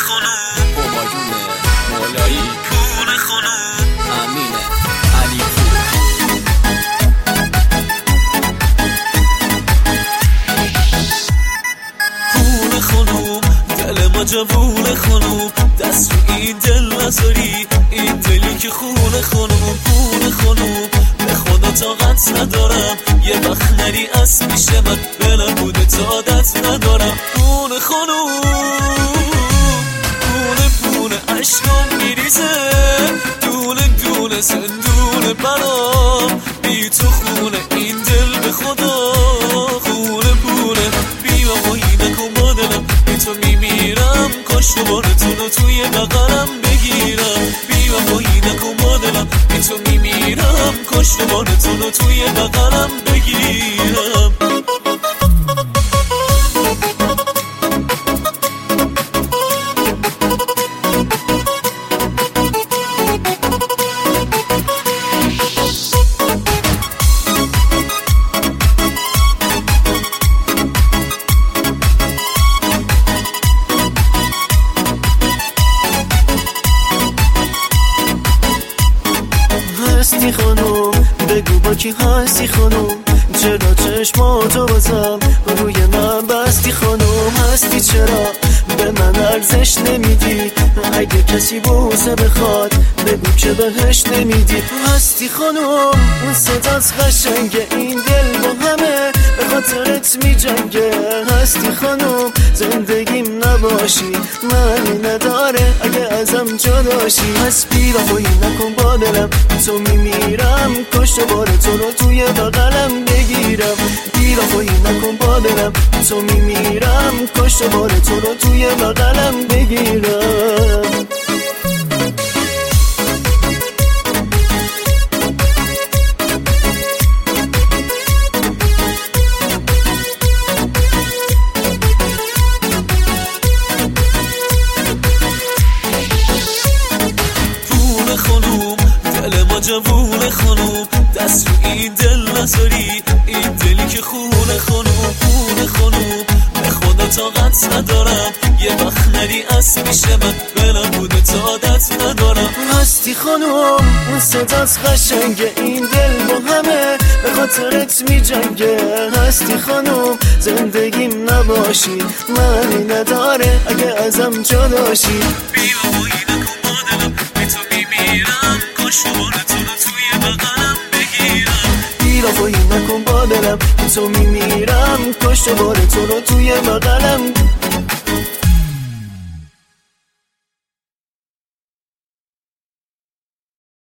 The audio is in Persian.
خانوم همایون مولایی پون خانوم امین علی پون خانوم دل ما جوون خانوم دست رو این دل نذاری این دلی که خون خانوم پون خانوم به خدا طاقت ندارم یه وقت نری از پیش من به نبوده طاقت ندارم پون خانوم پونه عشقم میریزه دونه دونه زندون برام بی تو خونه این دل به خدا خونه پونه بیا بایی نکن با دلم بی تو میمیرم کاش دوبارتون رو توی بغلم بگیرم بیا بایی نکن با دلم بی تو میمیرم کاش دوبارتون رو توی بغلم بگیرم هستی خانوم بگو با کی هستی خانوم چرا چشماتو بازم روی من بستی خانوم هستی چرا به من ارزش نمیدی اگه کسی بوسه بخواد بگو که بهش نمیدی هستی خانوم اون صدات قشنگه این دل با همه به خاطرت میجنگه هستی خانوم زندگیم نباشی معنی نداره اگه ازم جداشی پس بی وفایی نکن با دلم تو میمیرم کاش دوباره تو رو توی بغلم بگیرم بی وفایی نکن با دلم تو میمیرم کاش دوباره تو رو توی بغلم بگیرم جوون خانوم دست رو این دل نذاری این دلی که خونه خانوم خونه خانوم به خدا طاقت ندارم یه وقت نری از پیش من به نبوده طاقت ندارم هستی خانوم اون صدات قشنگه این دل با همه به خاطرت میجنگه هستی خانوم زندگیم نباشی معنی نداره اگه ازم جداشی بیا بایی نکن با دلم بی تو میمیرم کاش دوباره توی بغلم بگیرم بی وفایی نکن با دلم تو میمیرم کاش دوباره تو رو توی بغلم